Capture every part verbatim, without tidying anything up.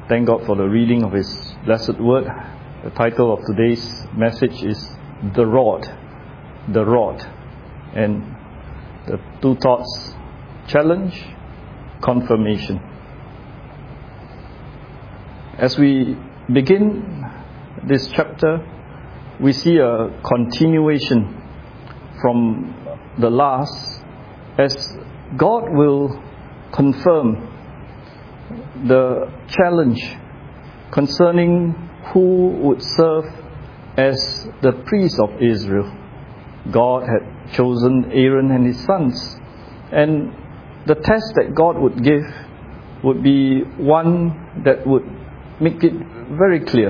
thank God for the reading of His blessed word. The title of today's message is The Rod. The Rod. And the two thoughts: challenge, confirmation. As we begin this chapter, we see a continuation from the last, as God will confirm the challenge concerning who would serve as the priest of Israel. God had chosen Aaron and his sons, and the test that God would give would be one that would make it very clear.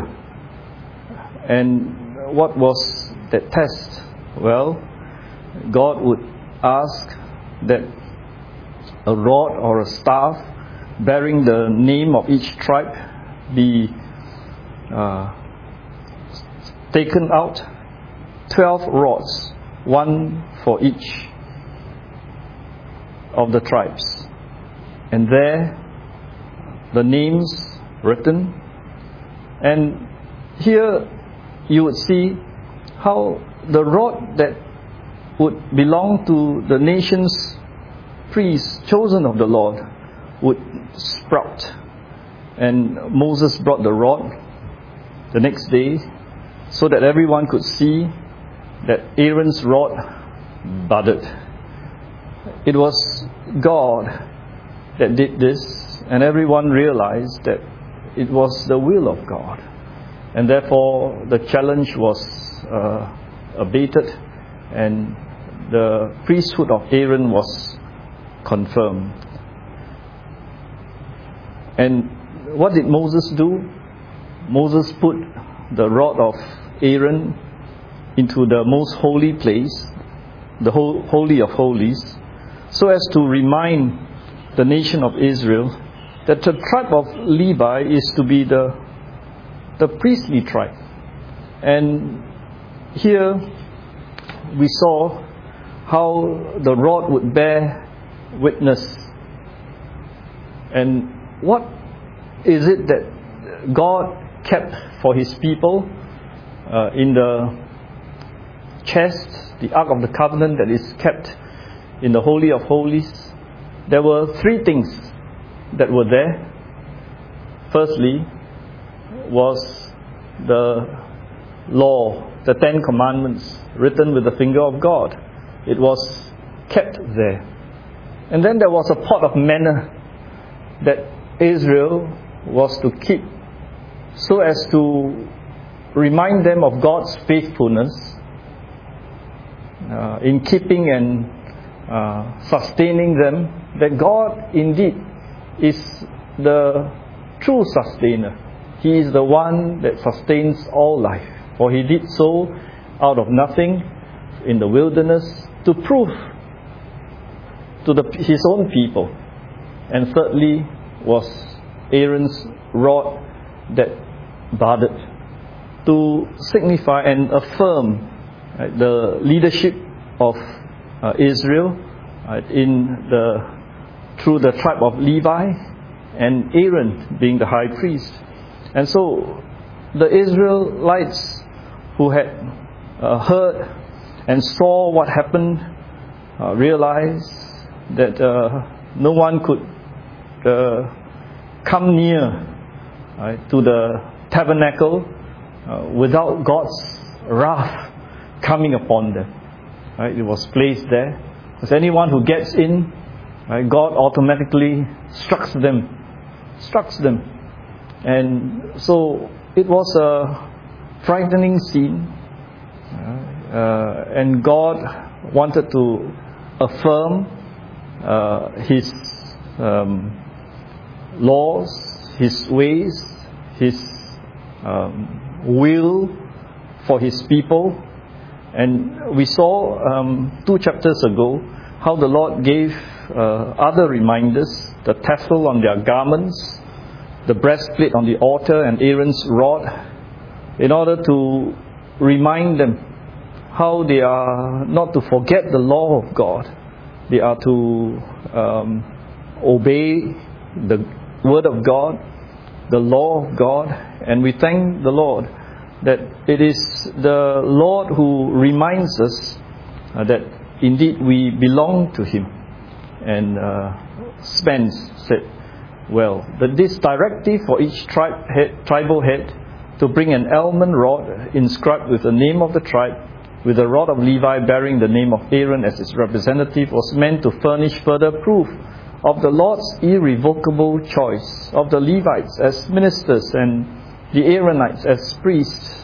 And what was that test? Well, God would ask that a rod or a staff bearing the name of each tribe be uh, taken out, twelve rods, one for each of the tribes, and there the names written. And here you would see how the rod that would belong to the nation's priests chosen of the Lord would sprout. And Moses brought the rod the next day so that everyone could see that Aaron's rod budded. It was God that did this, and everyone realized that it was the will of God. And therefore the challenge was uh, abated, and the priesthood of Aaron was confirmed. And what did Moses do? Moses put the rod of Aaron into the most holy place, the Holy of Holies, so as to remind the nation of Israel that the tribe of Levi is to be the, the priestly tribe. And here we saw how the rod would bear witness. And what is it that God kept for His people uh, in the chest, the Ark of the Covenant that is kept in the Holy of Holies? There were three things that were there. Firstly was the law, the Ten Commandments, written with the finger of God. It was kept there. And then there was a pot of manna that Israel was to keep, so as to remind them of God's faithfulness uh, in keeping and uh, sustaining them, that God indeed is the true sustainer. He is the one that sustains all life, for He did so out of nothing in the wilderness to prove to the, His own people. And thirdly was Aaron's rod that budded, to signify and affirm right, the leadership of uh, Israel right, in the through the tribe of Levi, and Aaron being the high priest. And so the Israelites who had uh, heard and saw what happened uh, realized that uh, no one could uh, come near right, to the tabernacle uh, without God's wrath coming upon them. Right? It was placed there. Because anyone who gets in, right, God automatically strikes them. Strikes them. And so it was a frightening scene. Uh, and God wanted to affirm uh, His um, laws, His ways, His um, will for His people. And we saw um, two chapters ago how the Lord gave uh, other reminders: the tassel on their garments, the breastplate on the altar, and Aaron's rod, in order to remind them how they are not to forget the law of God. They are to um, obey the Word of God, the law of God, and we thank the Lord that it is the Lord who reminds us uh, that indeed we belong to Him. And uh, Spence said, well, that this directive for each tribe head, tribal head to bring an almond rod inscribed with the name of the tribe, with the rod of Levi bearing the name of Aaron as its representative, was meant to furnish further proof of the Lord's irrevocable choice of the Levites as ministers and the Aaronites as priests.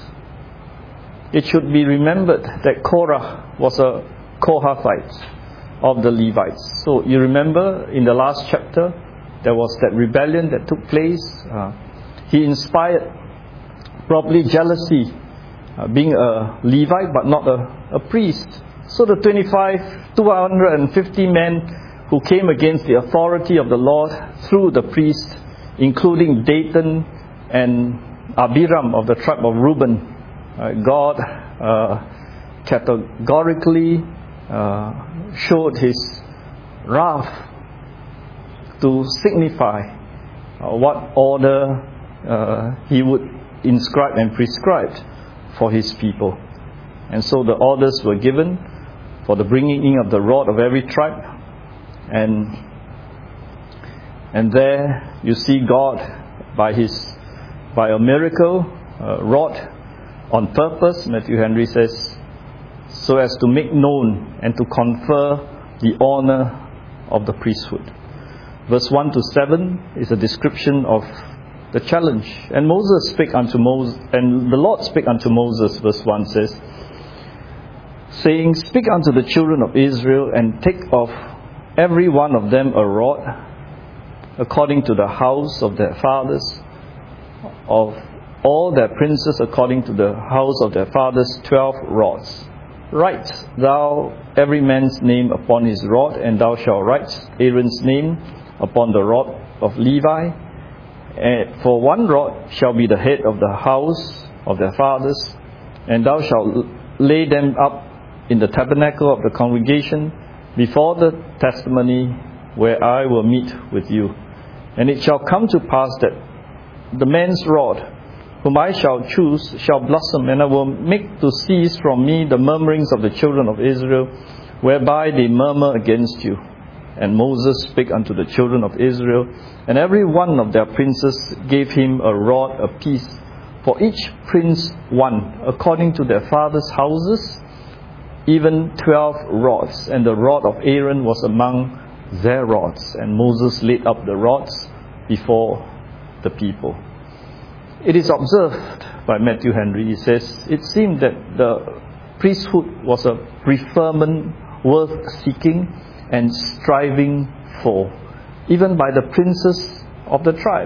It should be remembered that Korah was a Kohathite of the Levites. So you remember in the last chapter, there was that rebellion that took place. Uh, he inspired probably jealousy, uh, being a Levite but not a, a priest. So the twenty-five, two hundred fifty men who came against the authority of the Lord through the priest, including Dathan and Abiram of the tribe of Reuben, uh, God uh, categorically uh, showed His wrath to signify uh, what order uh, He would inscribe and prescribe for His people. And so the orders were given for the bringing in of the rod of every tribe. And and there you see God by His by a miracle uh, wrought on purpose, Matthew Henry says, so as to make known and to confer the honor of the priesthood. Verse one to seven is a description of the challenge. And Moses spake unto Moses, and the Lord spake unto Moses, verse one says, saying, speak unto the children of Israel, and take of every one of them a rod, according to the house of their fathers, of all their princes according to the house of their fathers, twelve rods. Write thou every man's name upon his rod, and thou shalt write Aaron's name upon the rod of Levi. And for one rod shall be the head of the house of their fathers, and thou shalt lay them up in the tabernacle of the congregation before the testimony, where I will meet with you. And it shall come to pass that the man's rod, whom I shall choose, shall blossom, and I will make to cease from me the murmurings of the children of Israel, whereby they murmur against you. And Moses spake unto the children of Israel, and every one of their princes gave him a rod apiece, for each prince one, according to their fathers' houses, even twelve rods. And the rod of Aaron was among their rods. And Moses laid up the rods before the people. It is observed by Matthew Henry, he says, it seemed that the priesthood was a preferment worth seeking and striving for, even by the princes of the tribe.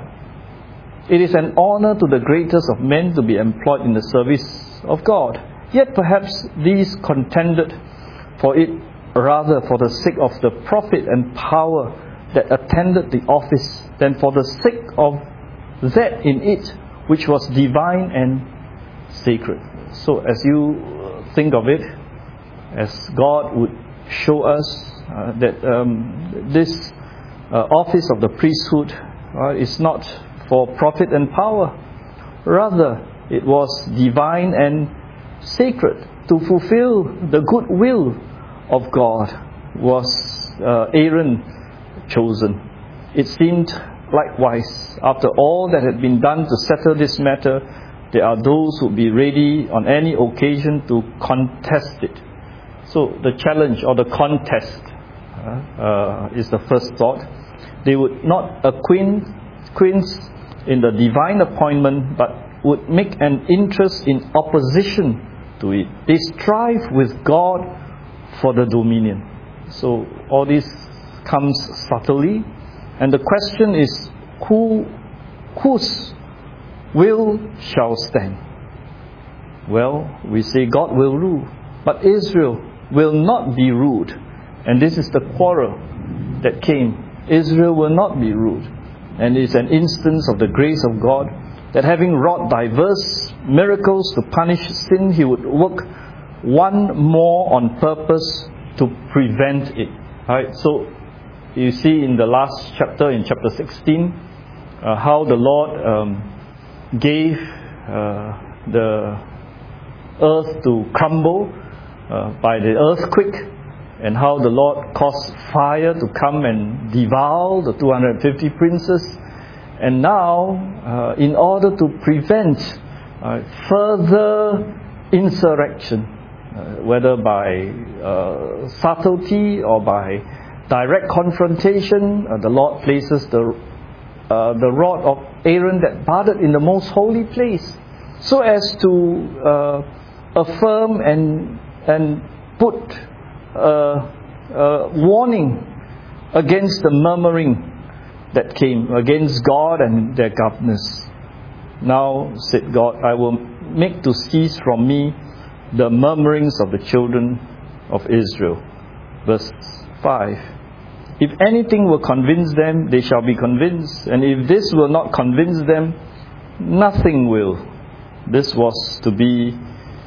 It is an honor to the greatest of men to be employed in the service of God. Yet perhaps these contended for it rather for the sake of the profit and power that attended the office than for the sake of that in it which was divine and sacred. So as you think of it, as God would show us uh, that um, this uh, office of the priesthood uh, is not for profit and power, rather it was divine and sacred. To fulfill the good will of God was uh, Aaron chosen. It seemed likewise, after all that had been done to settle this matter, there are those who would be ready on any occasion to contest it. So the challenge or the contest uh, uh, is the first thought. They would not acquaint in the divine appointment, but would make an interest in opposition to it. They strive with God for the dominion. So all this comes subtly, and the question is, who, whose will shall stand? Well, we say God will rule, but Israel will not be ruled, and this is the quarrel that came. Israel will not be ruled, and it's an instance of the grace of God that having wrought diverse miracles to punish sin, He would work one more on purpose to prevent it. Right? So you see in the last chapter, in chapter sixteen, uh, how the Lord um, gave uh, the earth to crumble uh, by the earthquake, and how the Lord caused fire to come and devour the two hundred fifty princes. And now, uh, in order to prevent uh, further insurrection, uh, whether by uh, subtlety or by direct confrontation, uh, the Lord places the uh, the rod of Aaron that budded in the most holy place, so as to uh, affirm and and put a, a warning against the murmuring that came against God and their governors. Now said God, I will make to cease from me the murmurings of the children of Israel. Verse five. If anything will convince them, they shall be convinced. And if this will not convince them, nothing will. This was to be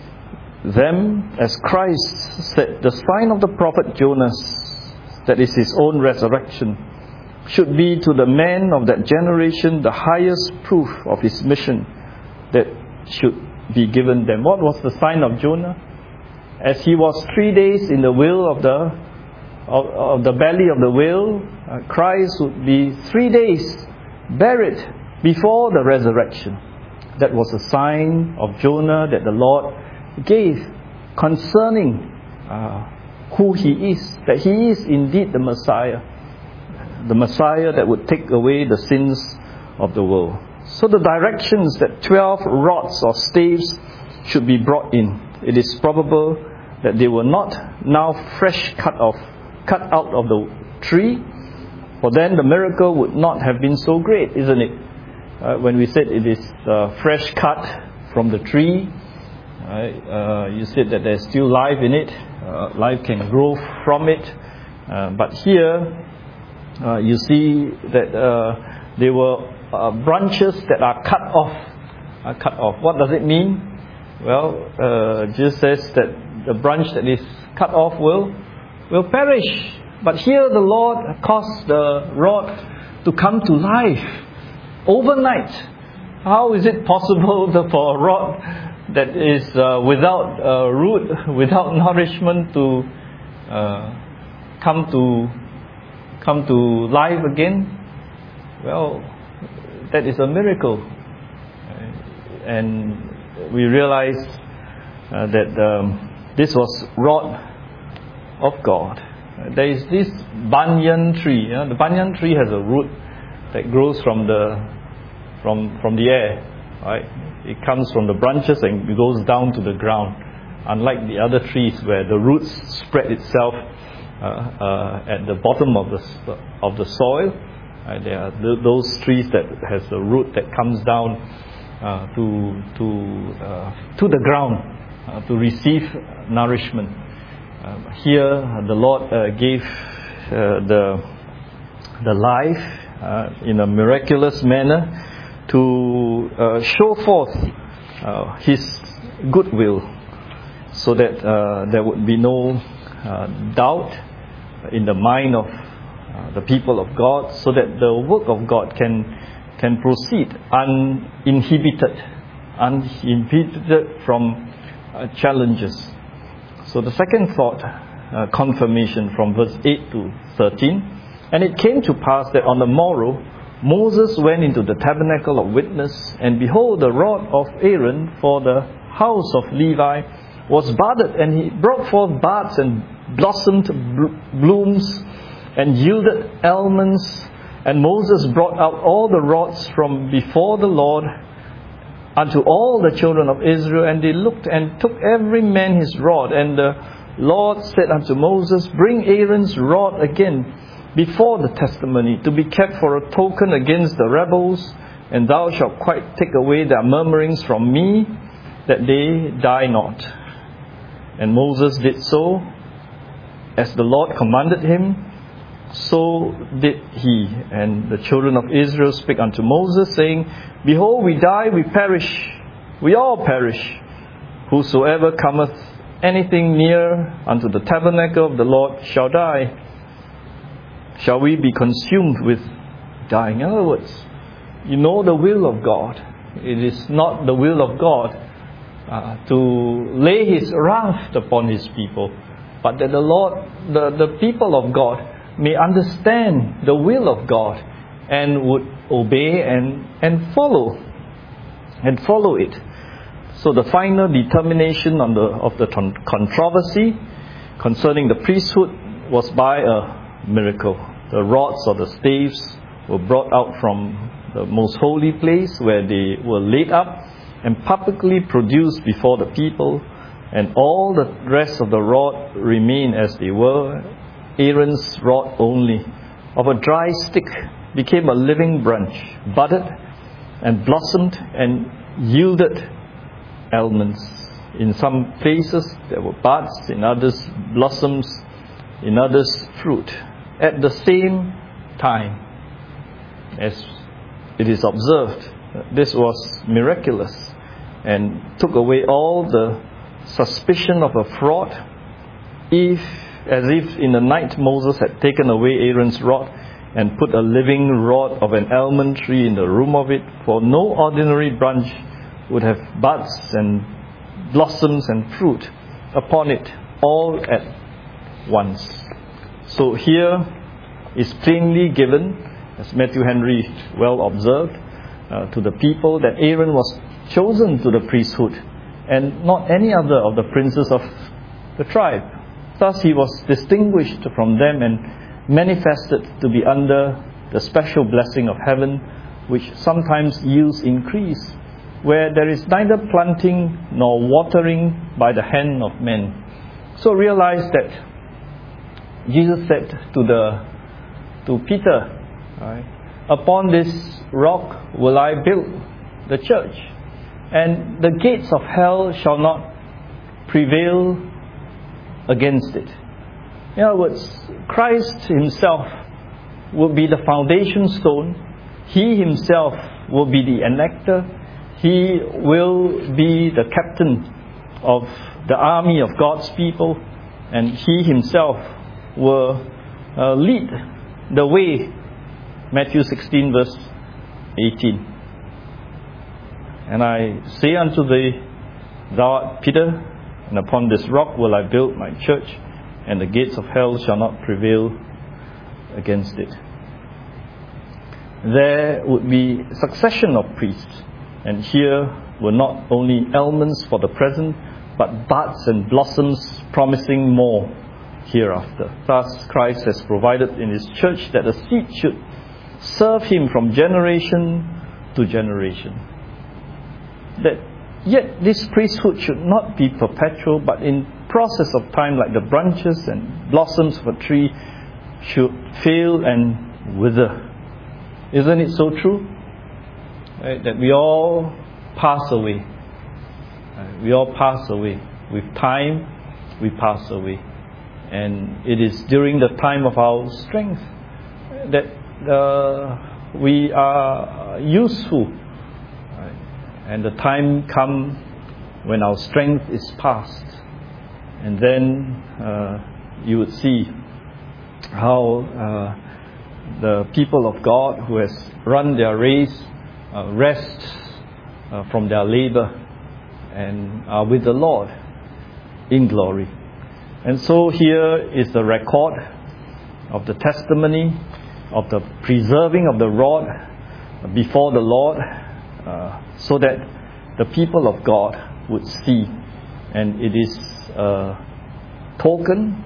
them, as Christ said, the sign of the prophet Jonas, that is his own resurrection, should be to the men of that generation the highest proof of his mission that should be given them. What was the sign of Jonah? As he was three days in the whale of the of, of the belly of the whale, uh, Christ would be three days buried before the resurrection. That was a sign of Jonah that the Lord gave concerning uh, who he is, that he is indeed the Messiah, the Messiah that would take away the sins of the world. So the directions that twelve rods or staves should be brought in, it is probable that they were not now fresh cut off, cut out of the tree, for then the miracle would not have been so great, isn't it? Uh, when we said it is uh, fresh cut from the tree, right? uh, you said that there's still life in it, uh, life can grow from it, uh, but here uh, you see that uh, they were uh, branches that are cut off. Are cut off. What does it mean? Well, uh, Jesus says that the branch that is cut off will will perish. But here the Lord caused the rod to come to life overnight. How is it possible for a rod that is uh, without uh, root, without nourishment, to uh, come to come to life again? Well, that is a miracle, and we realize uh, that um, this was rod of God. There is this banyan tree. You know, the banyan tree has a root that grows from the from from the air, right? It comes from the branches and it goes down to the ground. Unlike the other trees where the roots spread itself uh, uh, at the bottom of the of the soil, uh, there are th- those trees that has a root that comes down uh, to to uh, to the ground uh, to receive nourishment. Uh, here, the Lord uh, gave uh, the the life uh, in a miraculous manner to uh, show forth uh, His goodwill, so that uh, there would be no uh, doubt in the mind of uh, the people of God, so that the work of God can can proceed uninhibited, uninhibited from uh, challenges. So the second thought, uh, confirmation from verse eight to thirteen. And it came to pass that on the morrow Moses went into the tabernacle of witness, and behold, the rod of Aaron for the house of Levi was budded, and he brought forth buds and blossomed blooms and yielded almonds. And Moses brought out all the rods from before the Lord unto all the children of Israel, and they looked and took every man his rod. And the Lord said unto Moses, bring Aaron's rod again before the testimony, to be kept for a token against the rebels, and thou shalt quite take away their murmurings from me, that they die not. And Moses did so, as the Lord commanded him, so did he. And the children of Israel spake unto Moses, saying, behold, we die, we perish, we all perish. Whosoever cometh anything near unto the tabernacle of the Lord shall die. Shall we be consumed with dying? In other words, you know the will of God. It is not the will of God uh, to lay His wrath upon His people, but that the Lord, the, the people of God may understand the will of God and would obey and, and follow and follow it. So the final determination on the, of the controversy concerning the priesthood was by a miracle. The rods or the staves were brought out from the most holy place where they were laid up and publicly produced before the people, and all the rest of the rod remained as they were. Aaron's rod only, of a dry stick, became a living branch, budded and blossomed and yielded almonds. In some places there were buds, in others blossoms, in others fruit. At the same time, as it is observed, this was miraculous and took away all the suspicion of a fraud. If, as if in the night Moses had taken away Aaron's rod and put a living rod of an almond tree in the room of it, for no ordinary branch would have buds and blossoms and fruit upon it all at once. So here is plainly given, as Matthew Henry well observed, uh, to the people that Aaron was chosen to the priesthood and not any other of the princes of the tribe. Thus he was distinguished from them and manifested to be under the special blessing of heaven, which sometimes yields increase, where there is neither planting nor watering by the hand of men. So realize that Jesus said to the to Peter, right, upon this rock will I build the church, and the gates of hell shall not prevail against it. In other words, Christ Himself will be the foundation stone. He Himself will be the enactor. He will be the captain of the army of God's people, and He Himself will uh, lead the way. Matthew sixteen verse eighteen. And I say unto thee, thou art Peter, and upon this rock will I build my church, and the gates of hell shall not prevail against it. There would be succession of priests, and here were not only almonds for the present, but buds and blossoms promising more hereafter. Thus Christ has provided in His church that the seed should serve Him from generation to generation. That yet this priesthood should not be perpetual, but in process of time, like the branches and blossoms of a tree, should fail and wither. Isn't it so true? Right? That we all pass away. Right? We all pass away. With time, we pass away. And it is during the time of our strength that uh, we are useful. Right? And the time comes when our strength is past. And then uh, you would see how uh, the people of God who has run their race uh, rest uh, from their labor and are with the Lord in glory. And so here is the record of the testimony of the preserving of the rod before the Lord, uh, so that the people of God would see. And it is a token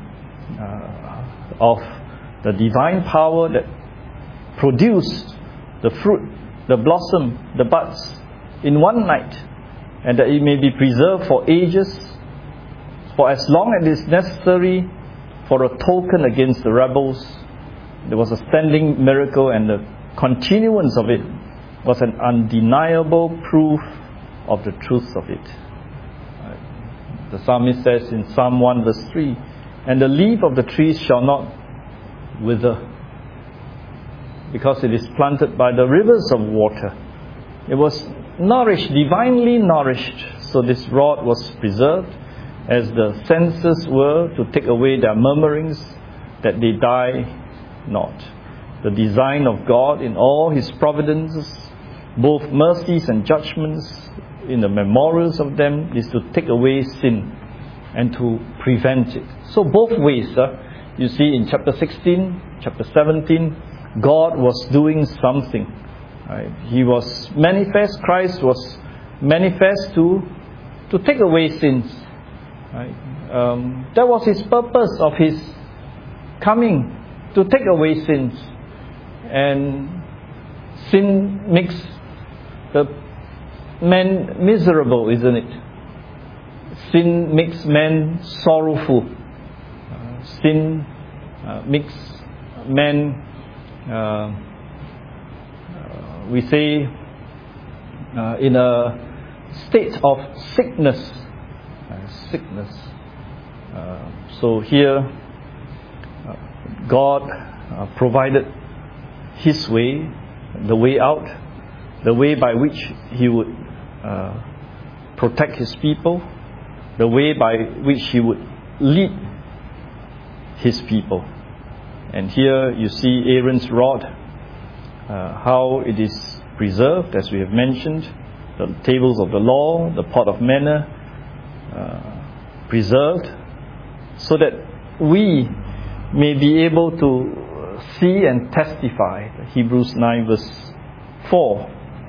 uh, of the divine power that produced the fruit, the blossom, the buds in one night, and that it may be preserved for ages, for as long as it is necessary, for a token against the rebels. There was a standing miracle, and the continuance of it was an undeniable proof of the truth of it. The psalmist says in Psalm one verse three, and the leaf of the trees shall not wither, because it is planted by the rivers of water. It was nourished, divinely nourished, so this rod was preserved, as the censers were, to take away their murmurings, that they die not. The design of God in all His providences both mercies and judgments, in the memorials of them, is to take away sin and to prevent it. So both ways, uh, you see in chapter sixteen, chapter seventeen, God was doing something. Right? He was manifest, Christ was manifest to, to take away sins. Right? Um, that was His purpose of His coming, to take away sins. And sin makes the man miserable, isn't it? Sin makes man sorrowful. Uh, sin uh, makes man, uh, uh, we say, uh, in a state of sickness. Uh, sickness. Uh, so here, uh, God uh, provided His way, the way out, the way by which He would uh, protect His people, the way by which He would lead His people. And here you see Aaron's rod, uh, how it is preserved, as we have mentioned, the tables of the law, the pot of manna, uh, preserved, so that we may be able to see and testify. Hebrews nine verse four.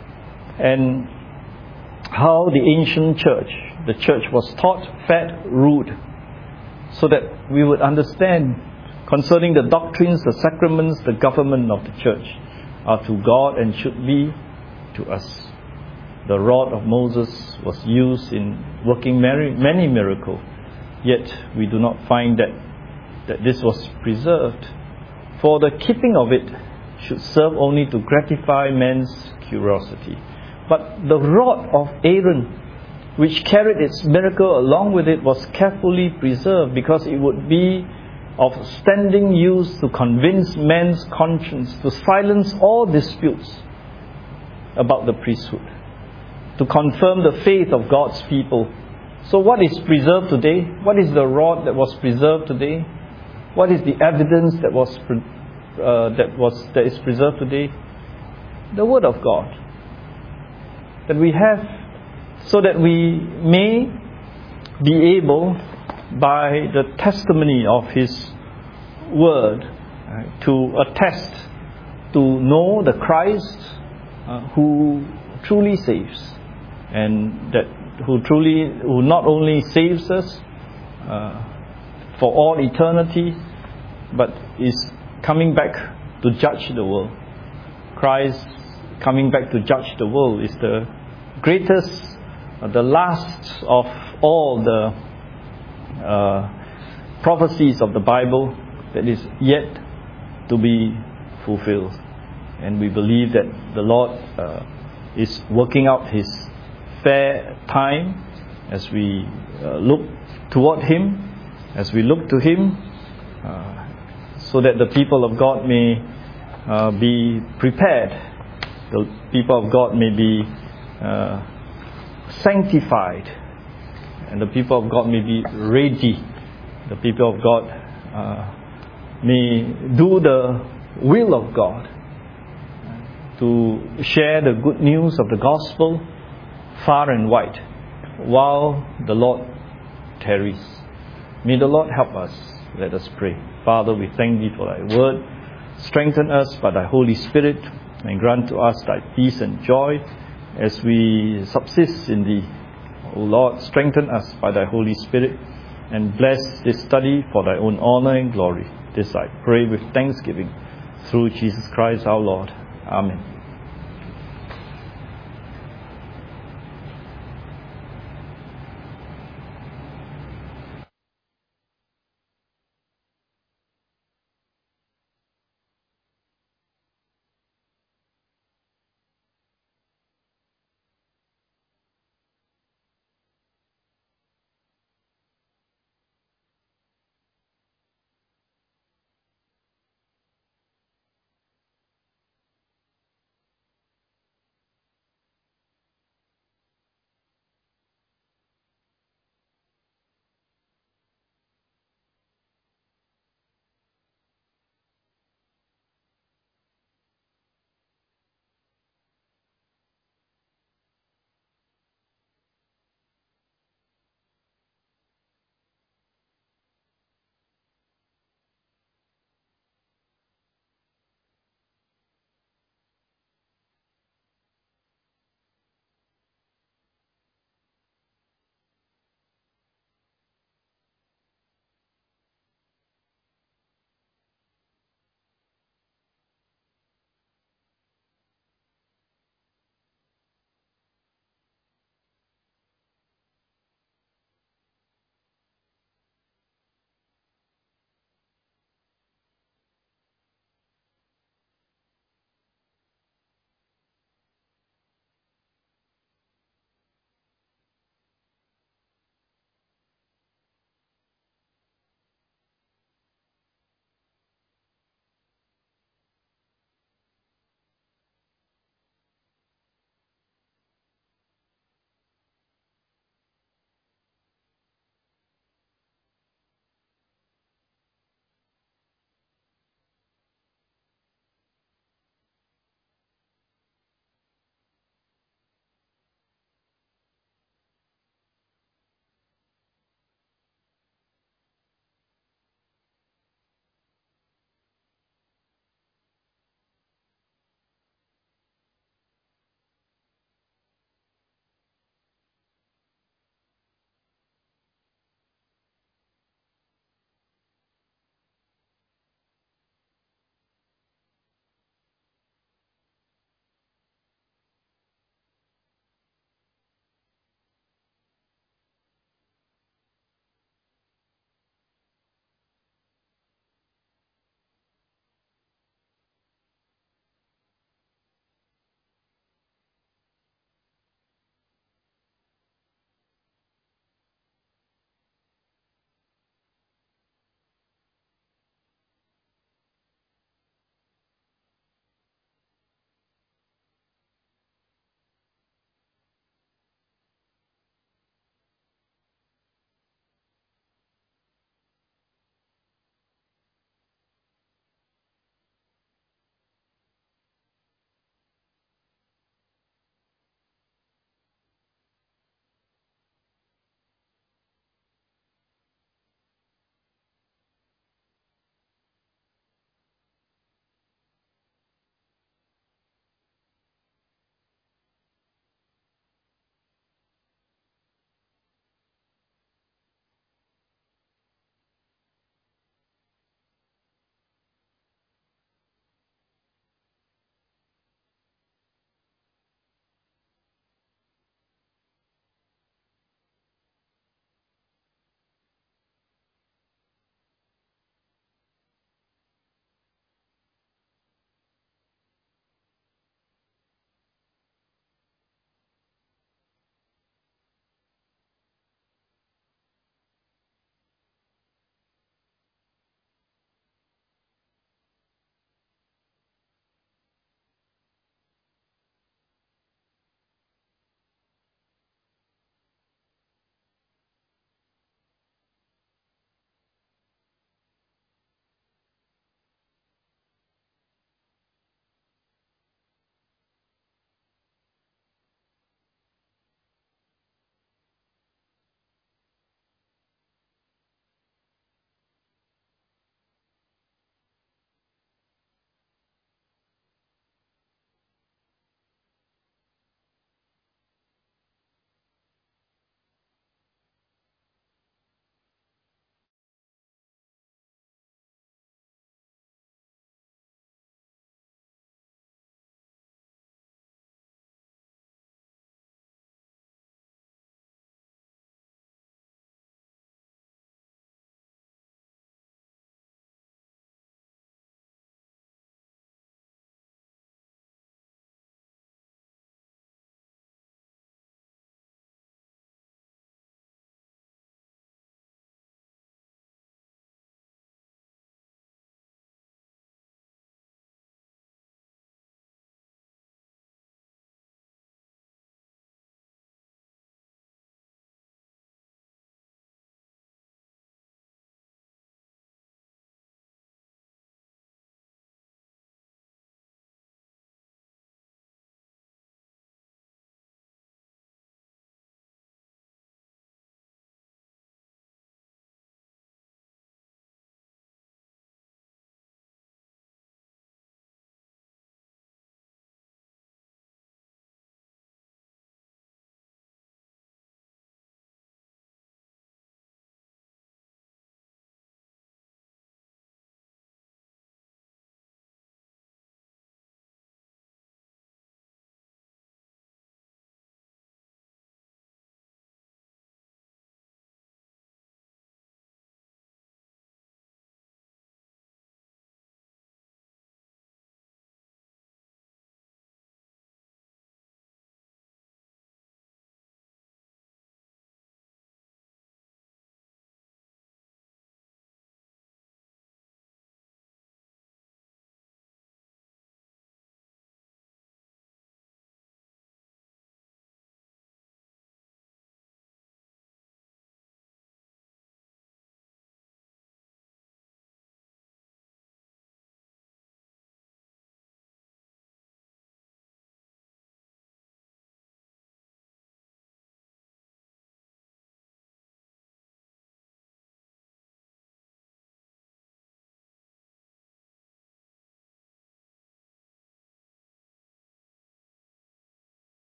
And how the ancient church, the church was taught, fed, ruled, so that we would understand concerning the doctrines, the sacraments, the government of the church are to God and should be to us. The rod of Moses was used in working many miracles, yet we do not find that, that this was preserved. For the keeping of it should serve only to gratify man's curiosity. But the rod of Aaron, which carried its miracle along with it, was carefully preserved because it would be of standing use to convince man's conscience, to silence all disputes about the priesthood, to confirm the faith of God's people. So what is preserved today? What is the rod that was preserved today? What is the evidence that was uh, that was that is preserved today? The Word of God that we have, so that we may be able, by the testimony of His Word, uh, to attest, to know the Christ uh, who truly saves, and that who truly, who not only saves us uh, for all eternity, but is coming back to judge the world. Christ coming back to judge the world is the greatest, uh, the last of all the uh, prophecies of the Bible that is yet to be fulfilled. And we believe that the Lord uh, is working out His fair time as we uh, look toward Him, as we look to Him, uh, so that the people of God may uh, be prepared, the people of God may be uh, sanctified, and the people of God may be ready, the people of God uh, may do the will of God, to share the good news of the gospel far and wide while the Lord tarries. May the Lord help us. Let us pray. Father, we thank Thee for Thy word. Strengthen us by Thy Holy Spirit, and grant to us Thy peace and joy as we subsist in Thee. O Lord, strengthen us by Thy Holy Spirit, and bless this study for Thy own honor and glory. This I pray with thanksgiving through Jesus Christ our Lord. Amen.